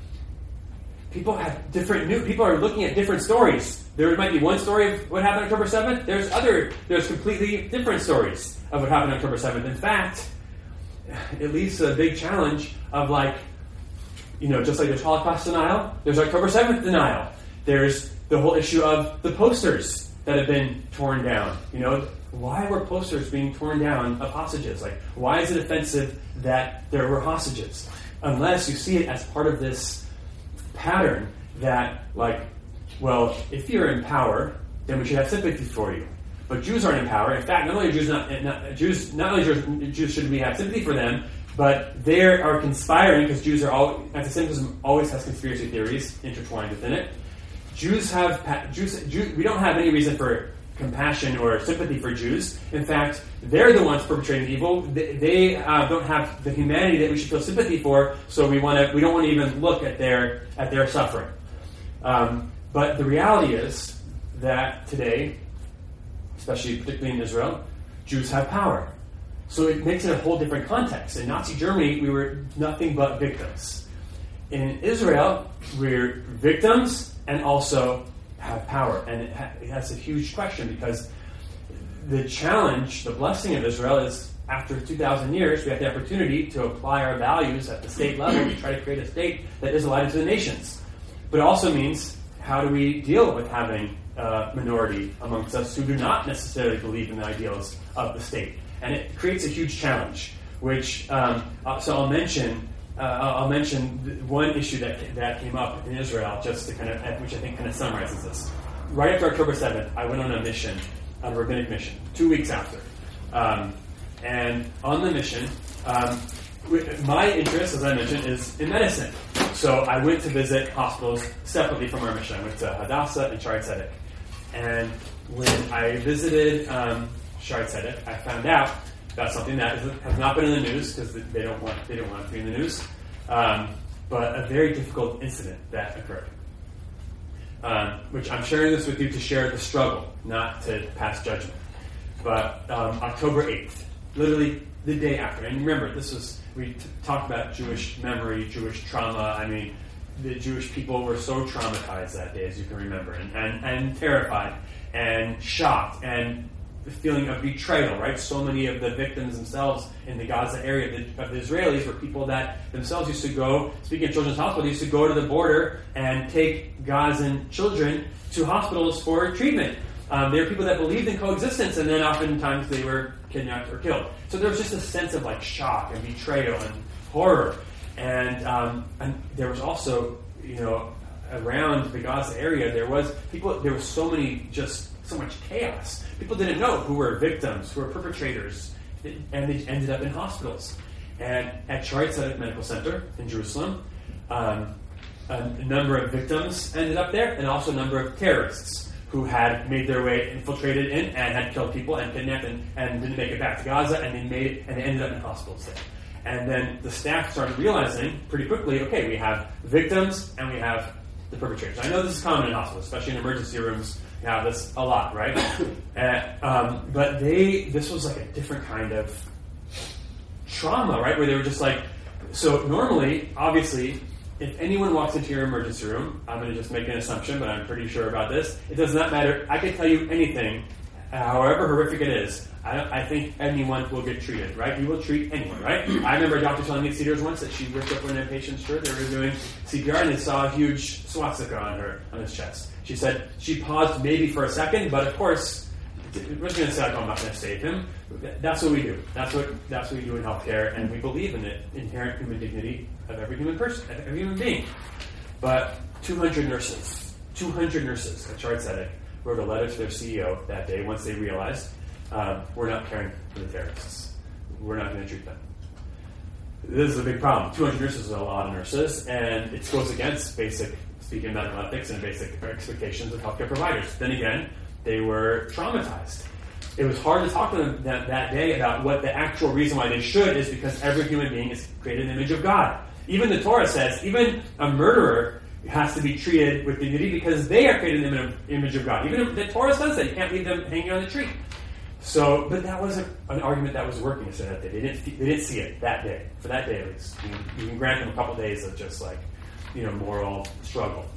People have different new. People are looking at different stories. There might be one story of what happened on October seventh. There's other. There's completely different stories of what happened on October seventh. In fact, it leaves a big challenge of like, you know, just like there's Holocaust denial, there's October seventh denial. There's the whole issue of the posters that have been torn down. You know, why were posters being torn down of hostages? Like, why is it offensive that there were hostages? Unless you see it as part of this pattern that, like, well, if you're in power, then we should have sympathy for you. But Jews aren't in power. In fact, not only are Jews not, not Jews, not only Jews, Jews should we have sympathy for them, but they are conspiring, because Jews are all anti-Semitism always has conspiracy theories intertwined within it. Jews have Jews, Jews. We don't have any reason for compassion or sympathy for Jews. In fact, they're the ones perpetrating evil. They, they uh, don't have the humanity that we should feel sympathy for. So we want to. We don't want to even look at their at their suffering. Um, but the reality is that today, especially particularly in Israel, Jews have power. So it makes it a whole different context. In Nazi Germany, we were nothing but victims. In Israel, we're victims and also have power. And it ha- that's a huge question, because the challenge, the blessing of Israel is, after two thousand years, we have the opportunity to apply our values at the state level to try to create a state that is allied to the nations. But it also means, how do we deal with having a minority amongst us who do not necessarily believe in the ideals of the state? And it creates a huge challenge, which, um, uh, so I'll mention uh, I'll mention one issue that that came up in Israel, just to kind of, which I think kind of summarizes this. Right after October seventh, I went on a mission, a rabbinic mission, two weeks after. Um, and on the mission, um, my interest, as I mentioned, is in medicine. So I went to visit hospitals separately from our mission. I went to Hadassah and Shaare Zedek. And when I visited um, Shaare Zedek, I found out about something that is, has not been in the news because they don't want they don't want it to be in the news, um, but a very difficult incident that occurred. Um, which I'm sharing this with you to share the struggle, not to pass judgment. But um, October eighth, literally the day after, and remember, this was we t- talked about Jewish memory, Jewish trauma. I mean, the Jewish people were so traumatized that day, as you can remember, and, and, and terrified, and shocked, and the feeling of betrayal, right? So many of the victims themselves in the Gaza area of the, of the Israelis were people that themselves used to go, speaking of Children's Hospital, they used to go to the border and take Gazan children to hospitals for treatment. Um, they were people that believed in coexistence, and then oftentimes they were kidnapped or killed. So there was just a sense of like shock and betrayal and horror. And, um, and there was also, you know, around the Gaza area, there was people, there was so many, just so much chaos. People didn't know who were victims, who were perpetrators, and they ended up in hospitals. And at Shaare Zedek Medical Center in Jerusalem, um, a number of victims ended up there, and also a number of terrorists who had made their way, infiltrated in, and had killed people and kidnapped and, and didn't make it back to Gaza, and they made and they ended up in hospitals there. And then the staff started realizing pretty quickly, okay, we have victims and we have the perpetrators. I know this is common in hospitals, especially in emergency rooms. You have this a lot, right? uh, um, but they, this was like a different kind of trauma, right? Where they were just like, so normally, obviously, if anyone walks into your emergency room, I'm going to just make an assumption, but I'm pretty sure about this. It does not matter. I can tell you anything, however horrific it is. I, I think anyone will get treated, right? You will treat anyone, right? I remember a doctor telling me at Cedars once that she ripped up one of their patient's shirt. They were doing C P R and they saw a huge swastika on her, on his chest. She said she paused maybe for a second, but of course, we're just going to say, I'm not going to save him. That's what we do. That's what that's what we do in healthcare, and we believe in the inherent human dignity of every human person, of every human being. But two hundred nurses, two hundred nurses at Shaare Zedek wrote a letter to their C E O that day once they realized, um, we're not caring for the terrorists. We're not going to treat them. This is a big problem. two hundred nurses is a lot of nurses, and it goes against basic, speaking of medical ethics and basic expectations of healthcare providers. Then again, they were traumatized. It was hard to talk to them that, that day about what the actual reason why they should is because every human being is created in the image of God. Even the Torah says, even a murderer has to be treated with dignity because they are created in the image of God. Even the Torah says that. You can't leave them hanging on the tree. So, but that wasn't an argument that was working so that day. They didn't, they didn't see it that day, for that day at least. You, you can grant them a couple of days of just like, you know, moral struggle.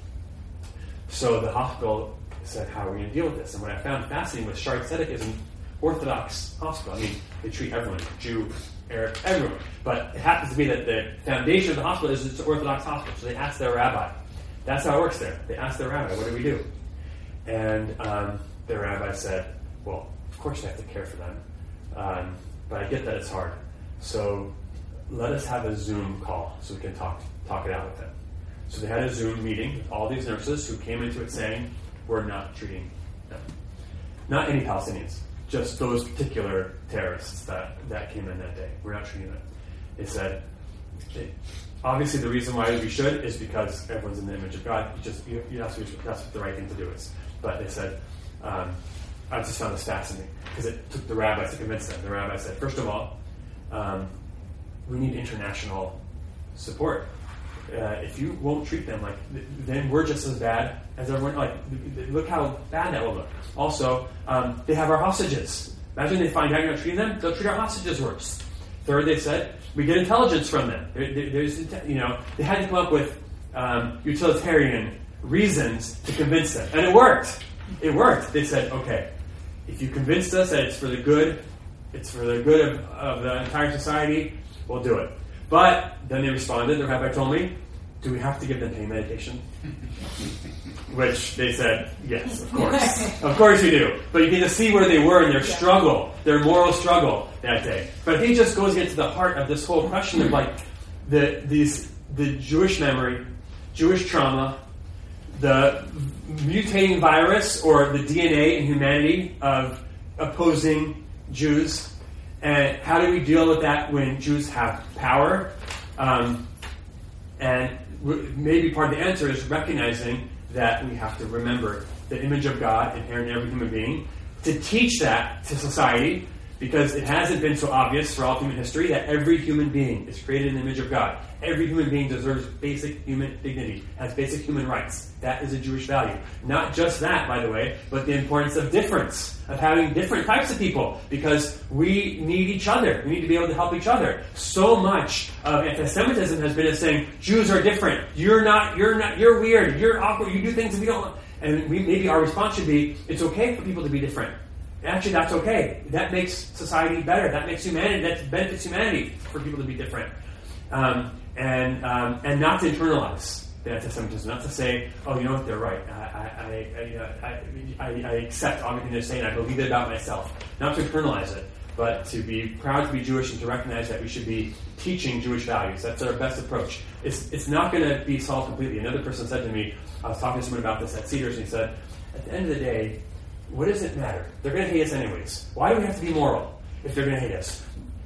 So the hospital said, how are we going to deal with this? And what I found fascinating with Shaare Zedek is an Orthodox hospital. I mean, they treat everyone, Jew, Arab, everyone. But it happens to be that the foundation of the hospital is it's an Orthodox hospital. So they asked their rabbi. That's how it works there. They asked their rabbi, what do we do? And um, their rabbi said, well, of course you have to care for them. Um, but I get that it's hard. So let us have a Zoom call so we can talk talk it out with them. So they had a Zoom meeting with all these nurses who came into it saying, we're not treating them. Not any Palestinians, just those particular terrorists that, that came in that day. We're not treating them. They said, okay, obviously the reason why we should is because everyone's in the image of God. You just you, you, that's, what, that's what the right thing to do is. But they said, um, I just found this fascinating because it took the rabbis to convince them. The rabbi said, first of all, um, we need international support. Uh, if you won't treat them like, then we're just as bad as everyone. Like, look how bad that will look. Also, um, they have our hostages. Imagine they find out you're not treating them; they'll treat our hostages worse. Third, they said we get intelligence from them. There, there, there's, you know, they had to come up with um, utilitarian reasons to convince them, and it worked. It worked. They said, okay, if you convinced us that it's for the good, it's for the good of, of the entire society, we'll do it. But then they responded, the rabbi told me, do we have to give them pain medication? Which they said, yes, of course. Of course we do. But you get to see where they were in their struggle, their moral struggle that day. But I think it just goes into the heart of this whole question of like, the these the Jewish memory, Jewish trauma, the mutating virus or the D N A in humanity of opposing Jews, and how do we deal with that when Jews have power? Um, and maybe part of the answer is recognizing that we have to remember the image of God inherent in every human being, to teach that to society, because it hasn't been so obvious for all human history that every human being is created in the image of God. Every human being deserves basic human dignity, has basic human rights. That is a Jewish value. Not just that, by the way, but the importance of difference, of having different types of people, because we need each other. We need to be able to help each other. So much of anti-Semitism has been as saying, Jews are different. You're not, you're not, you're weird. You're awkward. You do things that we don't. And we, maybe our response should be, it's okay for people to be different. Actually, that's okay. That makes society better. That makes humanity, that benefits humanity for people to be different. Um, and um, and not to internalize the anti-Semitism, not to say, oh, you know what, they're right. I I I, I, I, I accept everything they're saying. I believe it about myself. Not to internalize it, but to be proud to be Jewish and to recognize that we should be teaching Jewish values. That's our best approach. It's it's not going to be solved completely. Another person said to me, I was talking to someone about this at Cedars, and he said, at the end of the day, what does it matter? They're going to hate us anyways. Why do we have to be moral if they're going to hate us?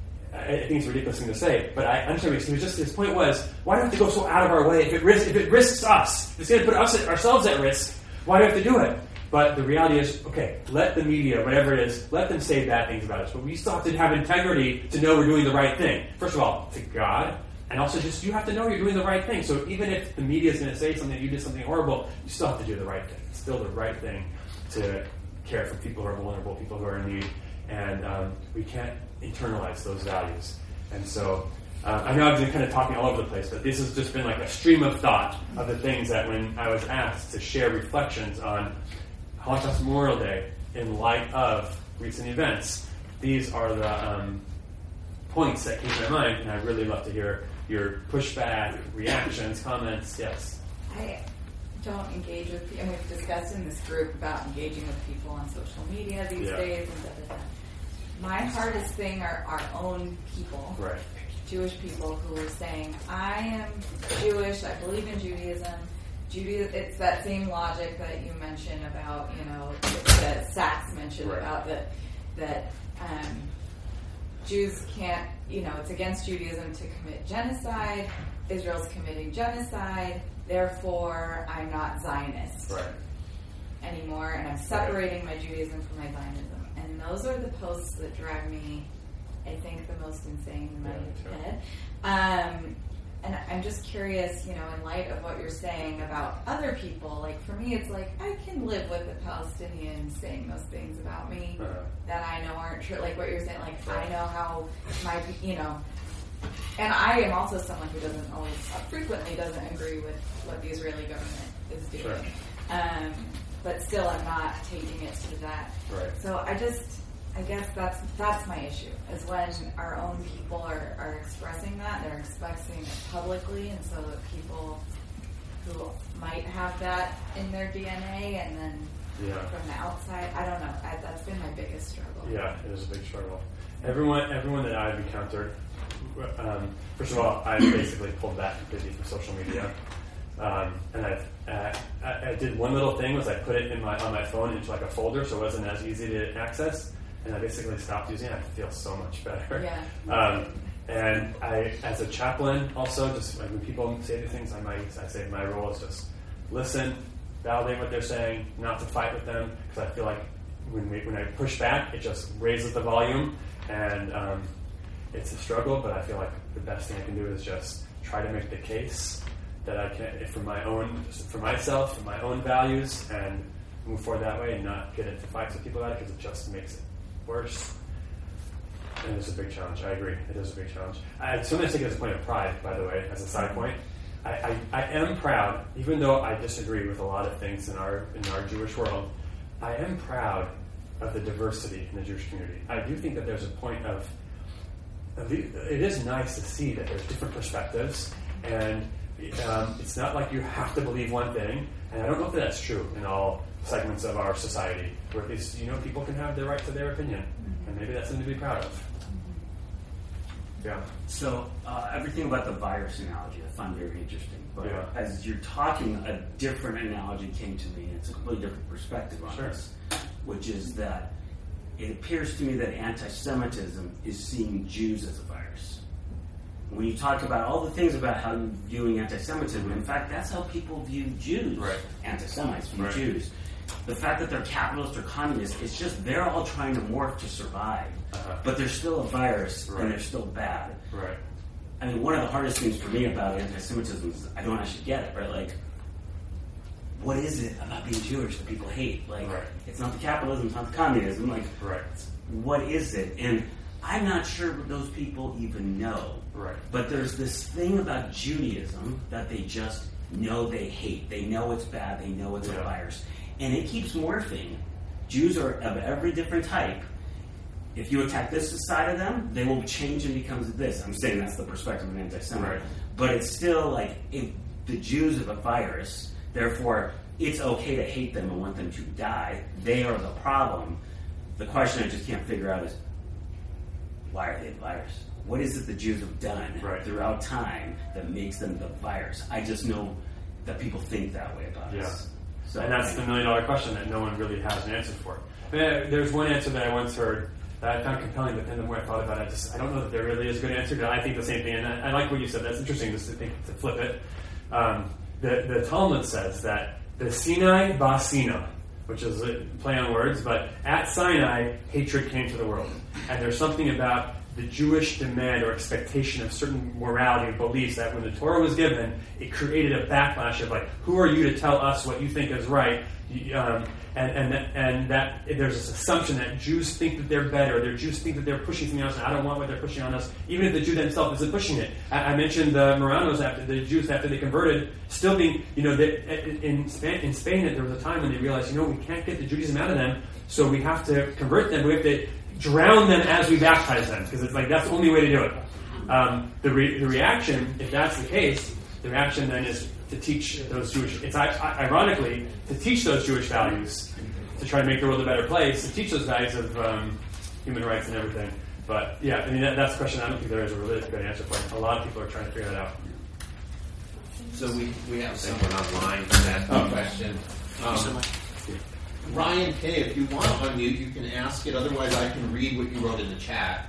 I think it's a ridiculous thing to say, but I understand. He was just his point was, why do we have to go so out of our way? If it risks, if it risks us, if it's going to put us ourselves at risk, why do we have to do it? But the reality is, okay, let the media, whatever it is, let them say bad things about us, but we still have to have integrity to know we're doing the right thing. First of all, to God, and also just you have to know you're doing the right thing. So even if the media is going to say something, you did something horrible, you still have to do the right thing. It's still the right thing to care for people who are vulnerable, people who are in need, and um, we can't internalize those values. And so uh, I know I've been kind of talking all over the place, but this has just been like a stream of thought of the things that when I was asked to share reflections on Holocaust Memorial Day in light of recent events, these are the um, points that came to my mind, and I'd really love to hear your pushback, reactions, comments. Yes? I don't engage with people. I mean, we've discussed in this group about engaging with people on social media these yeah. days and da, da, da. My hardest thing are our own people, right. Jewish people who are saying, I am Jewish, I believe in Judaism. Judaism, it's that same logic that you mentioned about, you know, that Sachs mentioned right. about that, that um, Jews can't, you know, it's against Judaism to commit genocide. Israel's committing genocide. Therefore, I'm not Zionist right. anymore, and I'm separating my Judaism from my Zionism. And those are the posts that drive me, I think, the most insane in my yeah, head. Um, and I'm just curious, you know, in light of what you're saying about other people, like for me, it's like I can live with the Palestinians saying those things about me uh-huh. that I know aren't true. Like what you're saying, like I know how my, you know, and I am also someone who doesn't always, uh, frequently doesn't agree with what the Israeli government is doing. Sure. Um, but still, I'm not taking it to that. Right. So I just, I guess that's that's my issue, is when our own people are, are expressing that, they're expressing it publicly, and so that people who might have that in their D N A, and then yeah. from the outside, I don't know. I, that's been my biggest struggle. Yeah, it is a big struggle. Everyone, everyone that I've encountered, um, first of all, I basically pulled back completely from social media. Um, and I've, uh, I, I did one little thing was I put it in my on my phone into like a folder, so it wasn't as easy to access. And I basically stopped using it. I feel so much better. Yeah. Um, and I, as a chaplain, also just like when people say the things, I might I say my role is just listen, validate what they're saying, not to fight with them, because I feel like when we, when I push back, it just raises the volume, and um, it's a struggle. But I feel like the best thing I can do is just try to make the case that I can, for my own, for myself, for my own values, and move forward that way, and not get into fights with people about it, because it just makes it worse. And it's a big challenge. I agree. It is a big challenge. I sometimes take it as a point of pride, by the way, as a side point. I, I, I am proud, even though I disagree with a lot of things in our in our Jewish world, I am proud of the diversity in the Jewish community. I do think that there's a point of, it is nice to see that there's different perspectives, and Um, it's not like you have to believe one thing, and I don't know if that's true in all segments of our society, where at least, you know, people can have the right to their opinion, and maybe that's something to be proud of. Yeah. So uh, everything about the virus analogy I find very interesting. But Yeah. as you're talking, a different analogy came to me. It's a completely different perspective on Sure. this, which is that it appears to me that anti-Semitism is seeing Jews as a virus. When you talk about all the things about how you're viewing anti-Semitism, in fact, that's how people view Jews. Right. Anti-Semites view Right. Jews. The fact that they're capitalist or communist, it's just they're all trying to morph to survive. Uh-huh. But they're still a virus, Right. and they're still bad. Right. I mean, one of the hardest things for me about anti-Semitism is I don't actually get it, right? Like, what is it about being Jewish that people hate? Like, Right. it's not the capitalism, it's not the communism. Like, Right. what is it? And I'm not sure what those people even know. Right. But there's this thing about Judaism that they just know they hate. They know it's bad. They know it's Yeah. a virus. And it keeps morphing. Jews are of every different type. If you attack this side of them, they will change and become this. I'm saying that's the perspective of an anti-Semite. Right. But it's still like, if the Jews are the virus, therefore it's okay to hate them and want them to die. They are the problem. The question I just can't figure out is, why are they the virus? What is it the Jews have done Right. throughout time that makes them the virus? I just know that people think that way about Yeah. us. So, And that's the million dollar question that no one really has an answer for. Uh, There's one answer that I once heard that I found compelling, but then the more I thought about it, I just I don't know that there really is a good answer. But I think the same thing, and I, I like what you said. That's interesting just to think to flip it. Um, the the Talmud says that the Sinai ba Sina, which is a play on words, but at Sinai hatred came to the world, and there's something about the Jewish demand or expectation of certain morality and beliefs that when the Torah was given, it created a backlash of like, who are you to tell us what you think is right? Um, and and that, and that there's this assumption that Jews think that they're better. Their Jews think that they're pushing something else, and I don't want what they're pushing on us, even if the Jew themselves isn't pushing it. I, I mentioned the Moranos after the Jews after they converted, still being, you know, that in Spain, in Spain there was a time when they realized, you know, we can't get the Judaism out of them, so we have to convert them. We have to drown them as we baptize them, because it's like that's the only way to do it. Um, the, re- the reaction, if that's the case, the reaction then is to teach those Jewish, it's ironically, to teach those Jewish values, to try to make the world a better place, to teach those values of um, human rights and everything. But yeah, I mean, that, that's a question I don't think there is a really good answer for it. A lot of people are trying to figure that out. So we, we have someone online for that Oh. question. Um, Ryan K., if you want to unmute, you can ask it. Otherwise, I can read what you wrote in the chat.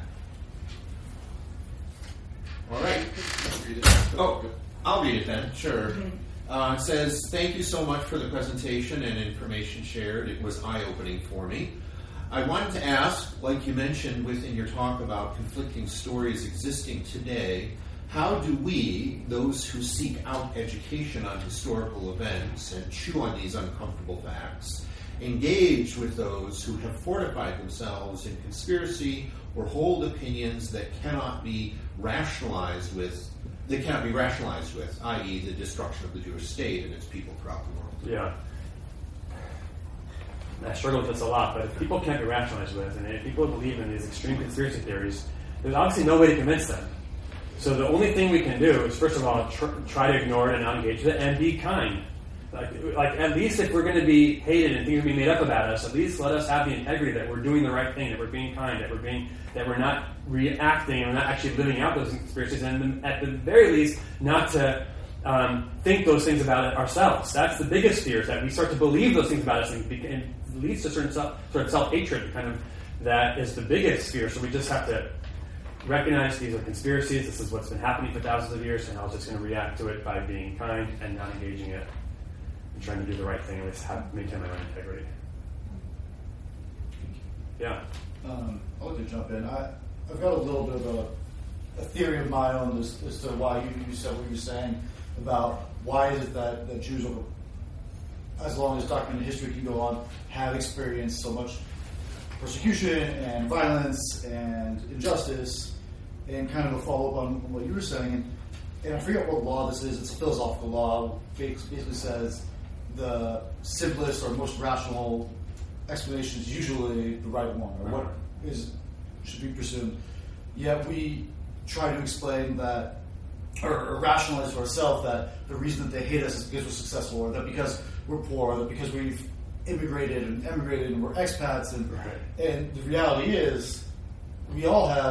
All right. Oh, I'll read it then. Sure. Uh, it says, thank you so much for the presentation and information shared. It was eye-opening for me. I wanted to ask, like you mentioned within your talk about conflicting stories existing today, how do we, those who seek out education on historical events and chew on these uncomfortable facts, engage with those who have fortified themselves in conspiracy or hold opinions that cannot be rationalized with, that cannot be rationalized with, that is the destruction of the Jewish state and its people throughout the world? Yeah. I struggle with this a lot, but if people can't be rationalized with, and if people believe in these extreme conspiracy theories, there's obviously no way to convince them. So the only thing we can do is, first of all, tr- try to ignore it and not engage with it, and be kind. Like, like at least if we're going to be hated and things are being made up about us, at least let us have the integrity that we're doing the right thing, that we're being kind, that we're being, that we're not reacting and we're not actually living out those conspiracies, and at the very least, not to um, think those things about it ourselves. That's the biggest fear, is that we start to believe those things about us, and it leads to certain self, sort of self-hatred. Kind of that is the biggest fear. So we just have to recognize these are conspiracies. This is what's been happening for thousands of years, and I was just going to react to it by being kind and not engaging it. I'm trying to do the right thing, at least have, maintain my own integrity. Yeah. Um, I'll let you jump in. I, I've got a little bit of a, a theory of my own as, as to why you, you said what you're saying about why is it that, that Jews, over, as long as documented history can go on, have experienced so much persecution and violence and injustice, and kind of a follow-up on what you were saying. And, and I forget what law this is. It's a philosophical law. Basically says the simplest or most rational explanation is usually the right one, or what is should be presumed. Yet we try to explain that, or, or rationalize to ourselves that the reason that they hate us is because we're successful, or that because we're poor, or that because we've immigrated and emigrated and we're expats. And, Right. and the reality is, we all have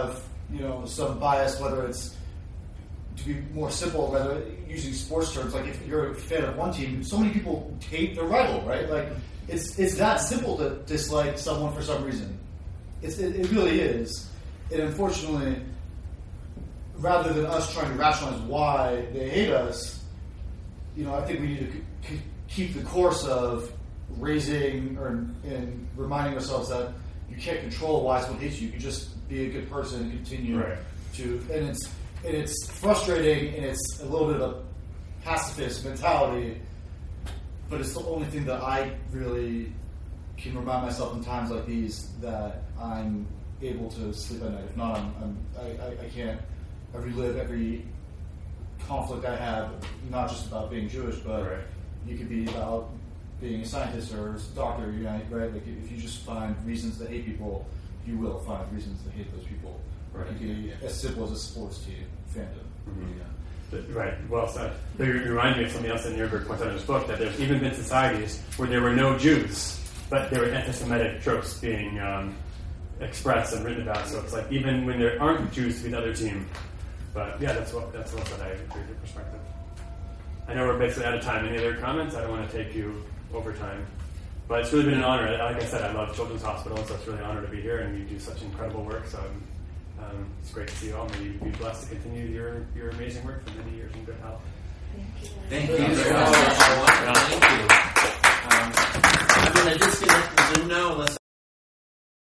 you know, some bias, whether it's to be more simple, rather using sports terms, like if you're a fan of one team, so many people hate their rival, right? Like it's it's that simple to dislike someone for some reason. It's, it, it really is, and unfortunately, rather than us trying to rationalize why they hate us, you know, I think we need to c- c- keep the course of raising or and reminding ourselves that you can't control why someone hates you. You can just be a good person and continue Right. to, and it's and it's frustrating and it's a little bit of a pacifist mentality, but it's the only thing that I really can remind myself in times like these that I'm able to sleep at night. If not, I'm, I'm I, I, I can't. I relive every conflict I have, not just about being Jewish, but Right. you could be about being a scientist or a doctor, you know, right? Like if you just find reasons to hate people, you will find reasons to hate those people. Right. It can be as simple as a sports team fandom. Mhm. But- Right, well said. But you remind me of something else that Nierberg points out in his book, that there's even been societies where there were no Jews, but there were anti-Semitic tropes being um, expressed and written about. So it's like even when there aren't Jews to be the other team. But yeah, that's what that's what I agree with your perspective. I know we're basically out of time. Any other comments? I don't want to take you over time. But it's really been an honor. Like I said, I love Children's Hospital, so it's really an honor to be here, and you do such incredible work. So um, it's great to see you all. May you be blessed to continue your, your amazing work for many years in good health. Thank you. Thank you very much.